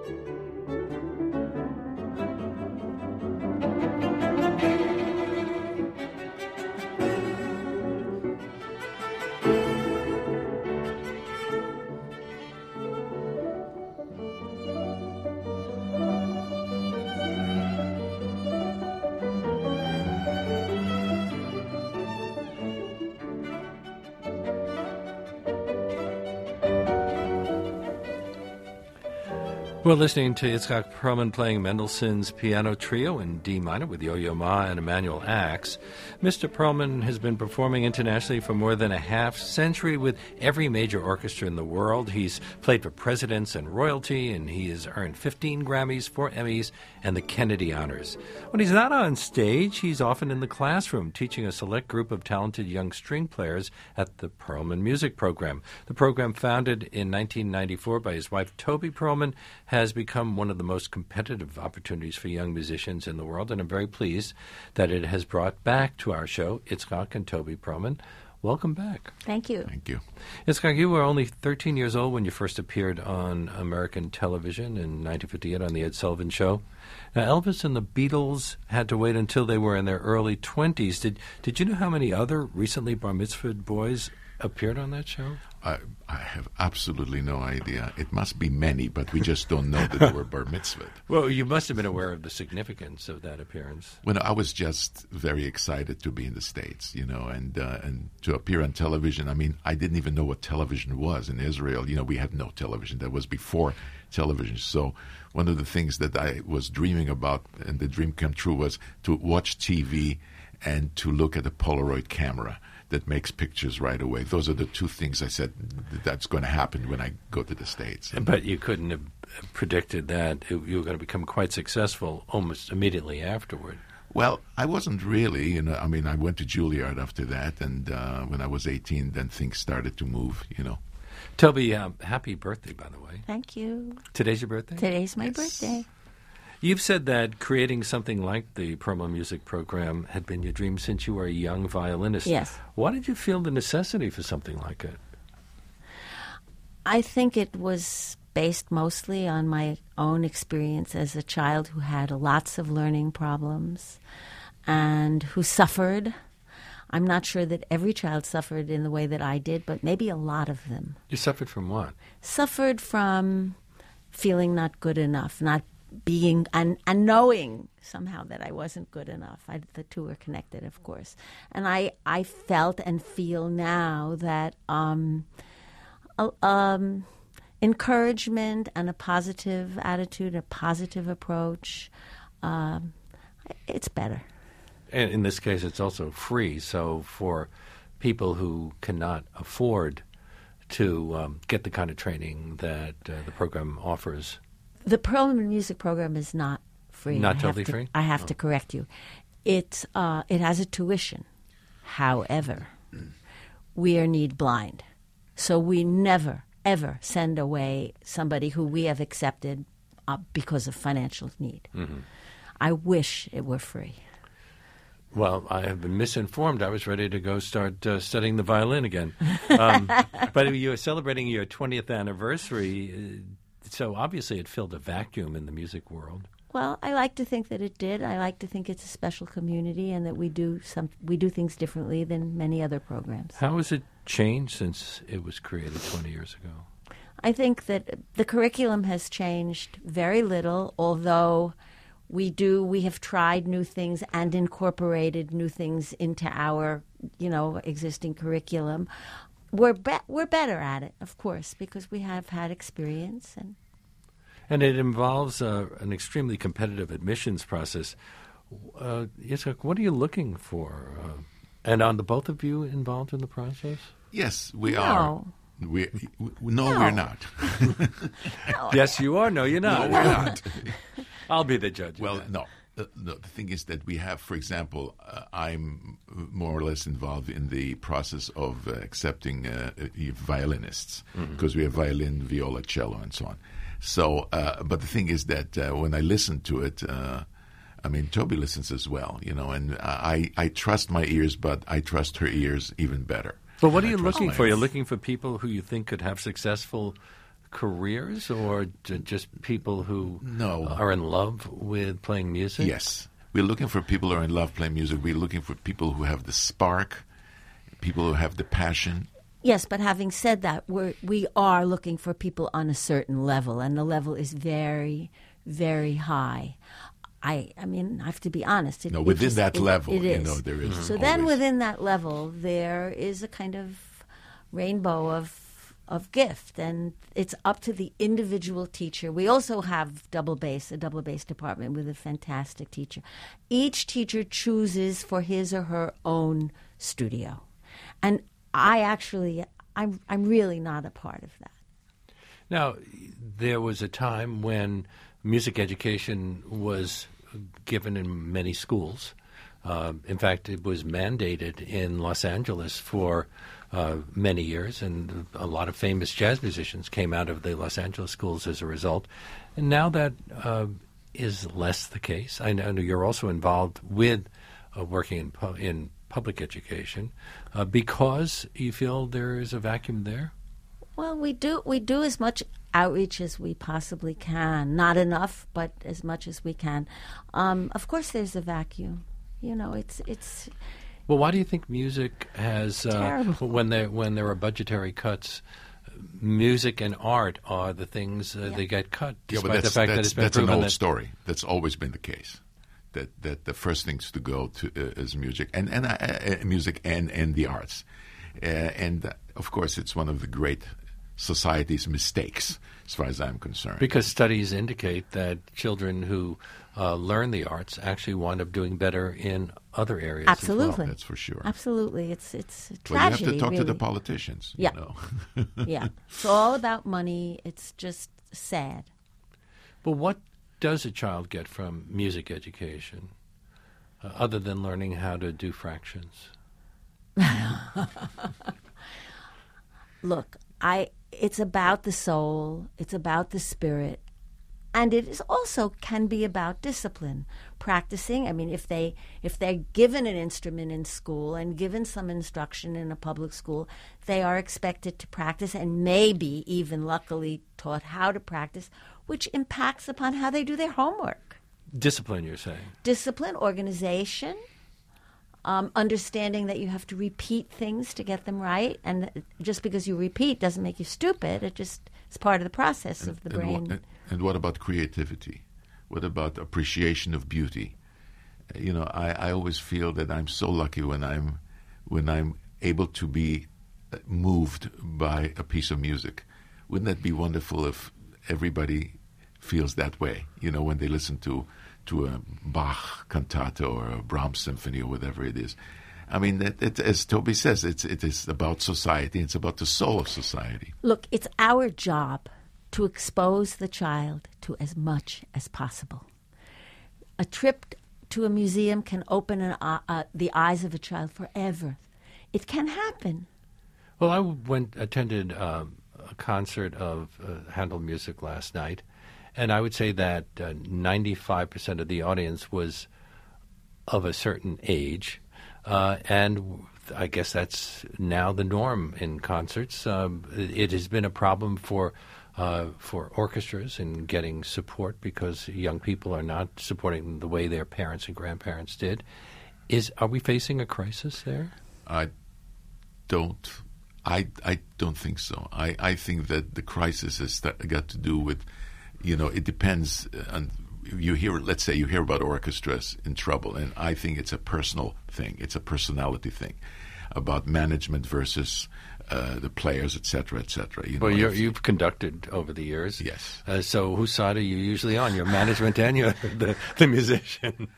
We're listening to Itzhak Perlman playing Mendelssohn's Piano Trio in D minor with Yo-Yo Ma and Emanuel Ax. Mr. Perlman has been performing internationally for more than a half century with every major orchestra in the world. He's played for presidents and royalty, and he has earned 15 Grammys, 4 Emmys, and the Kennedy Honors. When he's not on stage, he's often in the classroom teaching a select group of talented young string players at the Perlman Music Program. The program, founded in 1994 by his wife Toby Perlman, has become one of the most competitive opportunities for young musicians in the world, and I'm very pleased that it has brought back to our show Itzhak and Toby Perlman. Welcome back. Thank you. Thank you. Itzhak, you were only 13 years old when you first appeared on American television in 1958 on The Ed Sullivan Show. Now, Elvis and the Beatles had to wait until they were in their early 20s. Did you know how many other recently bar mitzvahed boys appeared on that show? I have absolutely no idea. It must be many, but we just don't know that they were bar mitzvahed. Well, you must have been aware of the significance of that appearance. Well, I was just very excited to be in the States, and to appear on television. I mean, I didn't even know what television was in Israel. We had no television. That was before television. So one of the things that I was dreaming about, and the dream come true, was to watch TV and to look at a Polaroid camera that makes pictures right away. Those are the two things I said that's going to happen when I go to the States. But you couldn't have predicted that you were going to become quite successful almost immediately afterward. Well, I wasn't really. I went to Juilliard after that, and when I was 18, then things started to move, Toby, happy birthday, by the way. Thank you. Today's your birthday? Today's my birthday. You've said that creating something like the Perlman Music Program had been your dream since you were a young violinist. Yes. Why did you feel the necessity for something like it? I think it was based mostly on my own experience as a child who had lots of learning problems and who suffered. I'm not sure that every child suffered in the way that I did, but maybe a lot of them. You suffered from what? Suffered from feeling not good enough, not being and knowing somehow that I wasn't good enough. The two were connected, of course. And I felt and feel now that encouragement and a positive attitude, a positive approach, it's better. And in this case, it's also free. So for people who cannot afford to get the kind of training that the program offers. The Perlman Music Program is not free. Not totally free? I have to correct you. It has a tuition. However, we are need blind. So we never, ever send away somebody who we have accepted because of financial need. Mm-hmm. I wish it were free. Well, I have been misinformed. I was ready to go start studying the violin again. But you are celebrating your 20th anniversary, so obviously it filled a vacuum in the music world. Well, I like to think that it did. I like to think it's a special community and that we do things differently than many other programs. How has it changed since it was created 20 years ago? I think that the curriculum has changed very little, although we have tried new things and incorporated new things into our, existing curriculum. We're better at it, of course, because we have had experience. And it involves an extremely competitive admissions process. Itzhak, what are you looking for? And are the both of you involved in the process? Yes, we are. We're not. No. Yes, you are. No, you're not. No, we're not. I'll be the judge. Well, no. The thing is that we have, for example, I'm more or less involved in the process of accepting violinists because we have violin, viola, cello, and so on. So, but the thing is that when I listen to it, Toby listens as well, and I trust my ears, but I trust her ears even better. But what are you looking for? You're looking for people who you think could have successful careers or just people who No. are in love with playing music? Yes. We're looking for people who are in love playing music. We're looking for people who have the spark, people who have the passion. Yes, but having said that, we are looking for people on a certain level, and the level is very, very high. I mean, I have to be honest. Within that level, it is. There is. So then within that level, there is a kind of rainbow of gift, and it's up to the individual teacher. We also have a double bass department with a fantastic teacher. Each teacher chooses for his or her own studio. And I'm really not a part of that. Now, there was a time when music education was given in many schools. In fact, it was mandated in Los Angeles for many years, and a lot of famous jazz musicians came out of the Los Angeles schools as a result. And now that is less the case. I know you're also involved with working in public education because you feel there is a vacuum there? Well, we do as much outreach as we possibly can. Not enough, but as much as we can. Of course, there's a vacuum. It's. Well, why do you think music has terrible. when there are budgetary cuts? Music and art are the things they get cut, despite the fact that it's been proven that's an old story. That's always been the case. That the first things to go to is music and music and the arts, and of course it's one of the great society's mistakes as far as I'm concerned. Because studies indicate that children who learn the arts actually wind up doing better in other areas. Absolutely, as well. That's for sure. Absolutely, it's a tragedy. Well, you have to talk really. to the politicians. Yeah, yeah. It's all about money. It's just sad. Well, what does a child get from music education, other than learning how to do fractions? Look, it's about the soul, it's about the spirit, and it is also can be about discipline, practicing. I mean, if they're given an instrument in school and given some instruction in a public school, they are expected to practice and maybe even luckily taught how to practice, which impacts upon how they do their homework. Discipline, you're saying? Discipline, organization, understanding that you have to repeat things to get them right. And just because you repeat doesn't make you stupid. It just is part of the process of the brain. And what about creativity? What about appreciation of beauty? I always feel that I'm so lucky when I'm able to be moved by a piece of music. Wouldn't that be wonderful if everybody feels that way, when they listen to a Bach cantata or a Brahms symphony or whatever it is. I mean, as Toby says, it is about society. It's about the soul of society. Look, it's our job to expose the child to as much as possible. A trip to a museum can open the eyes of a child forever. It can happen. Well, I attended a concert of Handel music last night, and I would say that 95% of the audience was of a certain age, and I guess that's now the norm in concerts. It has been a problem for orchestras in getting support because young people are not supporting the way their parents and grandparents did. Are we facing a crisis there? I don't think so. I think that the crisis has got to do with, it depends on, let's say you hear about orchestras in trouble, and I think it's a personal thing. It's a personality thing about management versus the players, et cetera, et cetera. Well, you've conducted over the years. Yes. So whose side are you usually on? Your management and the musician?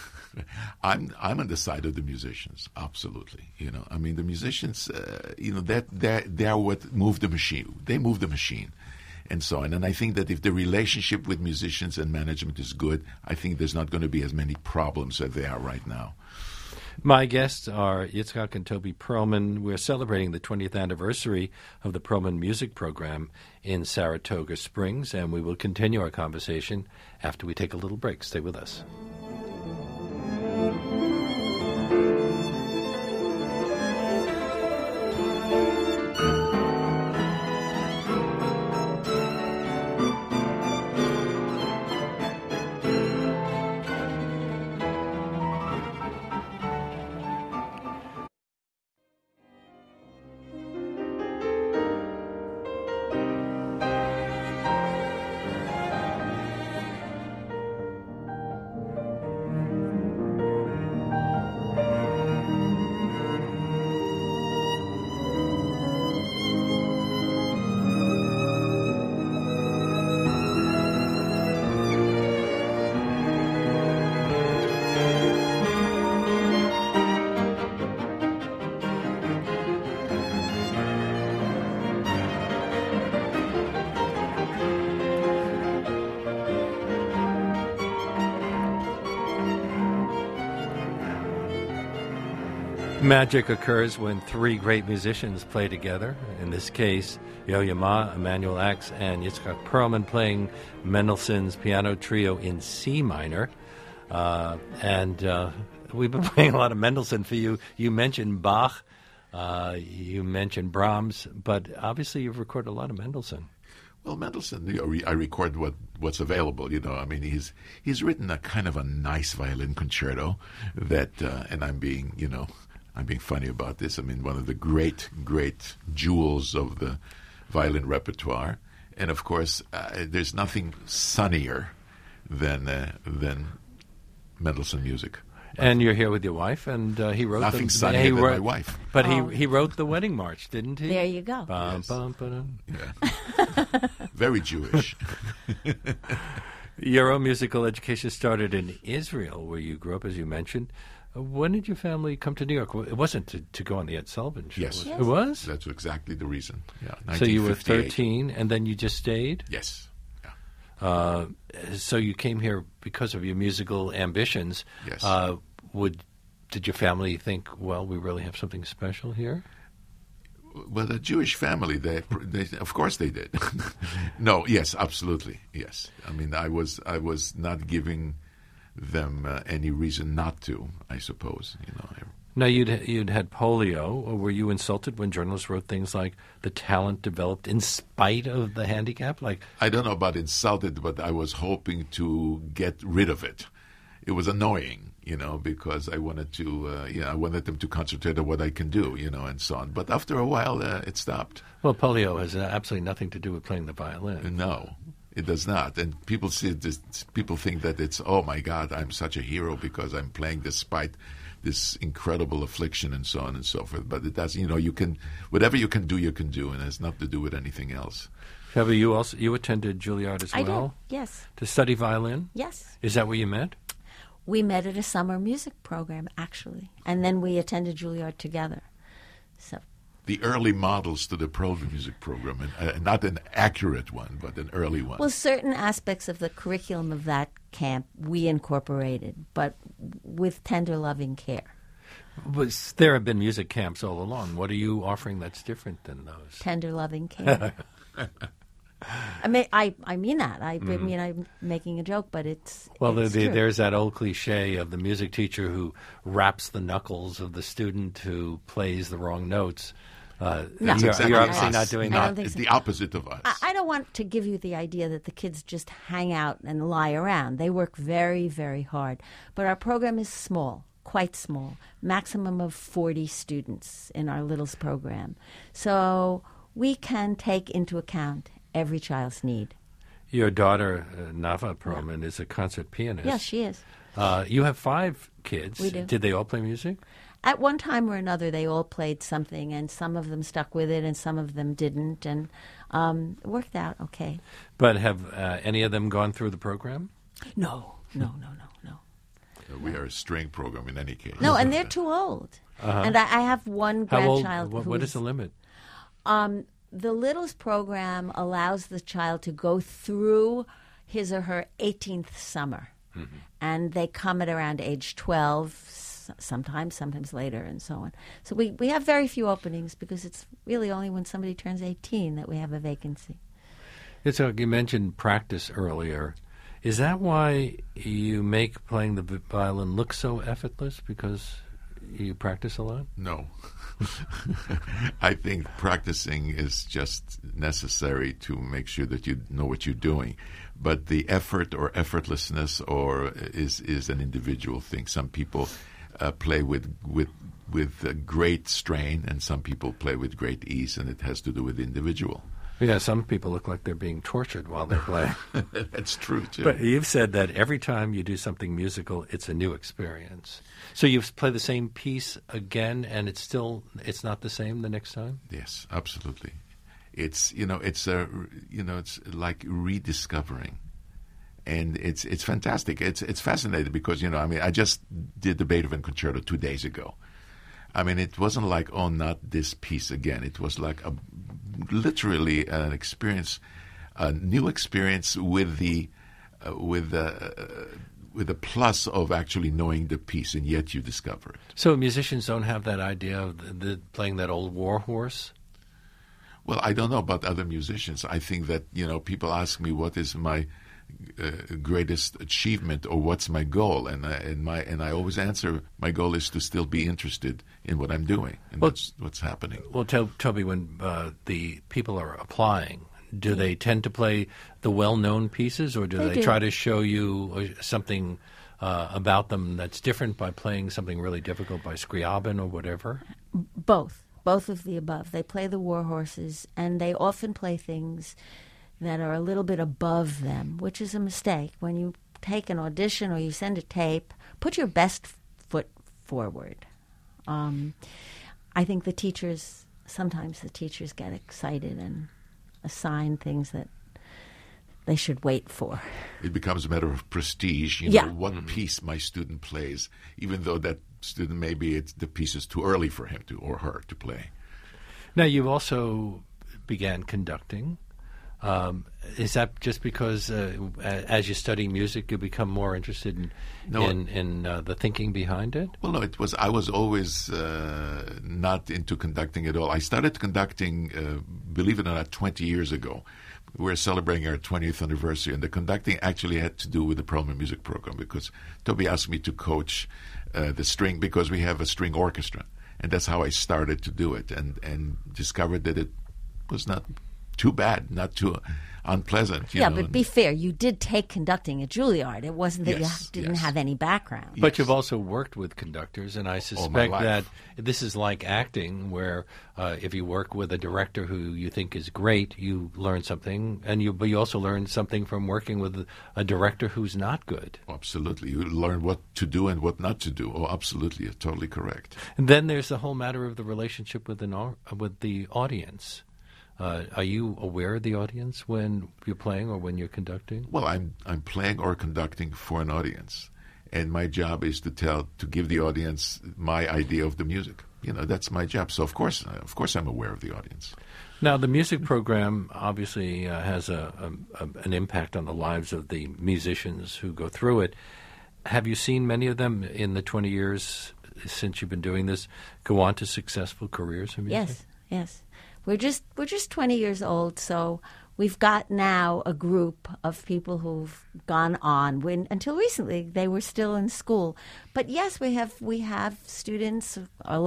I'm on the side of the musicians, absolutely. I mean, the musicians, they are what move the machine. They move the machine, and so on. And I think that if the relationship with musicians and management is good, I think there's not going to be as many problems as there are right now. My guests are Yitzhak and Toby Perlman. We're celebrating the 20th anniversary of the Perlman Music Program in Saratoga Springs, and we will continue our conversation after we take a little break. Stay with us. Magic occurs when three great musicians play together. In this case, Yo-Yo Ma, Emanuel Ax, and Yitzhak Perlman playing Mendelssohn's Piano Trio in C minor. We've been playing a lot of Mendelssohn for you. You mentioned Bach, you mentioned Brahms, but obviously you've recorded a lot of Mendelssohn. Well, Mendelssohn, I record what's available. I mean, he's written a kind of a nice violin concerto that, and I'm being funny about this. I mean, one of the great jewels of the violin repertoire, and of course, there's nothing sunnier than Mendelssohn music. And you're here with your wife, and he wrote nothing sunnier than my wife. But he wrote the wedding march, didn't he? There you go. Yes. Bum, ba-dum. Yeah. Very Jewish. Your own musical education started in Israel, where you grew up, as you mentioned. When did your family come to New York? It wasn't to go on the Ed Sullivan Show. Yes. It was? That's exactly the reason. Yeah. So you were 13, and then you just stayed? Yes. Yeah. So you came here because of your musical ambitions. Yes. Did your family think, well, we really have something special here? Well, the Jewish family, they of course they did. No, yes, absolutely, yes. I mean, I was not giving them any reason not to, I suppose. Now, you'd had polio, or were you insulted when journalists wrote things like the talent developed in spite of the handicap? Like, I don't know about insulted, but I was hoping to get rid of it. It was annoying, because I wanted to, I wanted them to concentrate on what I can do, and so on. But after a while, it stopped. Well, polio has absolutely nothing to do with playing the violin. No, it does not. And people see this. People think that it's, oh my God, I'm such a hero because I'm playing despite this incredible affliction and so on and so forth. But it doesn't. You can whatever you can do, and it has nothing to do with anything else. Shabby, you attended Juilliard as well? I did, yes. To study violin? Yes. Is that where you met? We met at a summer music program, actually, and then we attended Juilliard together. So the early models to the Perlman music program, and not an accurate one, but an early one. Well, certain aspects of the curriculum of that camp we incorporated, but with tender, loving care. But there have been music camps all along. What are you offering that's different than those? Tender, loving care. I mean that. I mean, I'm making a joke, but it's true. There's that old cliche of the music teacher who wraps the knuckles of the student who plays the wrong notes. No. You're obviously not doing that. It's the opposite of us. I don't want to give you the idea that the kids just hang out and lie around. They work very, very hard. But our program is small, quite small, maximum of 40 students in our Littles program. So we can take into account every child's need. Your daughter, Nava Perlman, is a concert pianist. Yes, she is. You have 5 kids. We do. Did they all play music? At one time or another, they all played something, and some of them stuck with it, and some of them didn't, and it worked out okay. But have any of them gone through the program? No. We are a string program in any case. No, and they're too old. And I have one grandchild. What is the limit? The Littles program allows the child to go through his or her 18th summer. Mm-hmm. And they come at around age 12, sometimes later, and so on. So we have very few openings because it's really only when somebody turns 18 that we have a vacancy. So you mentioned practice earlier. Is that why you make playing the violin look so effortless? Because you practice a lot? No. I think practicing is just necessary to make sure that you know what you're doing. But the effort or effortlessness is an individual thing. Some people play with great strain, and some people play with great ease, and it has to do with the individual. Yeah, some people look like they're being tortured while they're playing. That's true, too. But you've said that every time you do something musical, it's a new experience. So you play the same piece again, and it's not the same the next time? Yes, absolutely. It's like rediscovering. And it's fantastic. It's fascinating because, I just did the Beethoven Concerto 2 days ago. I mean, it wasn't like, oh, not this piece again. It was like literally an experience, a new experience with with a plus of actually knowing the piece, and yet you discover it. So musicians don't have that idea of playing that old war horse? Well, I don't know about other musicians. I think that, people ask me what is my greatest achievement or what's my goal, and I always answer my goal is to still be interested in what I'm doing, and that's what's happening. Well, Toby, when the people are applying, do they tend to play the well-known pieces, or do they try to show you something about them that's different by playing something really difficult by Scriabin or whatever? Both of the above. They play the war horses, and they often play things that are a little bit above them, which is a mistake. When you take an audition or you send a tape, put your best foot forward. I think sometimes the teachers get excited and assign things that they should wait for. It becomes a matter of prestige, what piece my student plays, even though that student, maybe the piece is too early for him or her to play. Now, you also began conducting. Is that just because as you study music, you become more interested in the thinking behind it? Well, no, I was always not into conducting at all. I started conducting, believe it or not, 20 years ago. We're celebrating our 20th anniversary, and the conducting actually had to do with the Perlman Music Program, because Toby asked me to coach the string, because we have a string orchestra, and that's how I started to do it, and discovered that it was not too bad, not too unpleasant. But be fair, you did take conducting at Juilliard. It wasn't that you didn't have any background. But you've also worked with conductors, and I suspect that this is like acting, where if you work with a director who you think is great, you learn something, but you also learn something from working with a director who's not good. Oh, absolutely. You learn what to do and what not to do. Oh, absolutely. You're totally correct. And then there's the whole matter of the relationship with the audience. Are you aware of the audience when you're playing or when you're conducting? Well, I'm playing or conducting for an audience, and my job is to give the audience my idea of the music. That's my job. So of course I'm aware of the audience. Now, the music program obviously has an impact on the lives of the musicians who go through it. Have you seen many of them in the 20 years since you've been doing this go on to successful careers in music? Yes. We're just 20 years old, so we've got now a group of people who've gone on. Until recently, they were still in school. But yes, we have students,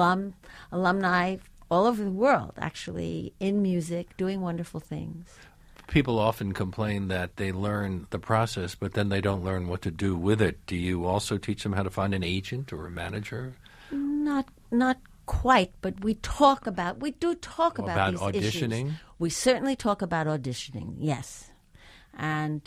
alumni all over the world, actually, in music, doing wonderful things. People often complain that they learn the process, but then they don't learn what to do with it. Do you also teach them how to find an agent or a manager? Not quite, but we do talk about these auditioning? Issues. We certainly talk about auditioning, yes. And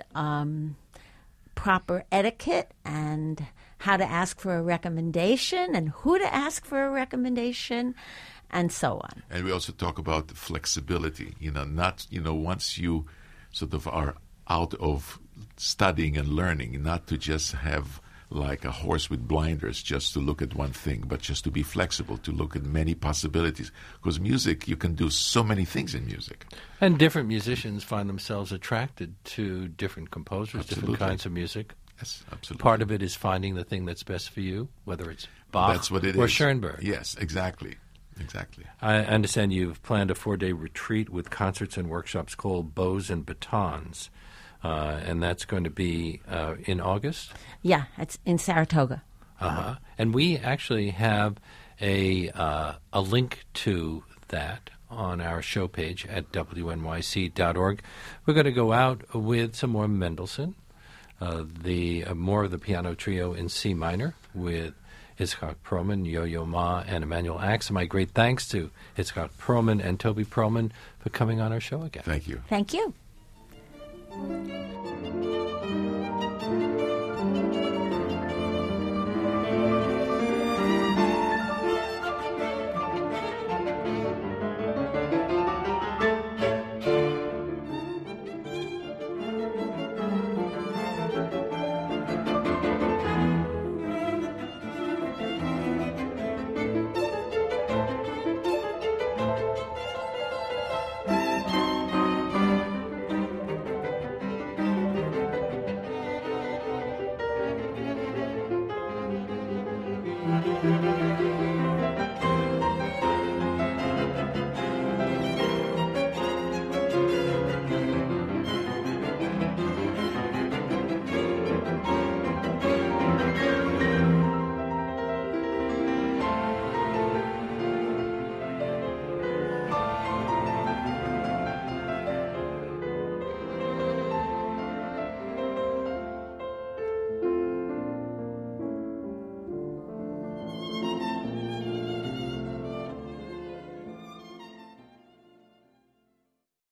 proper etiquette and how to ask for a recommendation and who to ask for a recommendation and so on. And we also talk about flexibility, once you sort of are out of studying and learning, not to just have like a horse with blinders just to look at one thing, but just to be flexible, to look at many possibilities. Because music, you can do so many things in music. And different musicians find themselves attracted to different composers, Absolutely. Different kinds of music. Yes, absolutely. Part of it is finding the thing that's best for you, whether it's Bach or Schoenberg. Yes, exactly. I understand you've planned a 4-day retreat with concerts and workshops called Bows and Batons. And that's going to be in August? Yeah, it's in Saratoga. Uh-huh. And we actually have a link to that on our show page at wnyc.org. We're going to go out with some more Mendelssohn, more of the piano trio in C minor with Itzhak Perlman, Yo-Yo Ma, and Emanuel Ax. My great thanks to Itzhak Perlman and Toby Perlman for coming on our show again. Thank you. Thank you.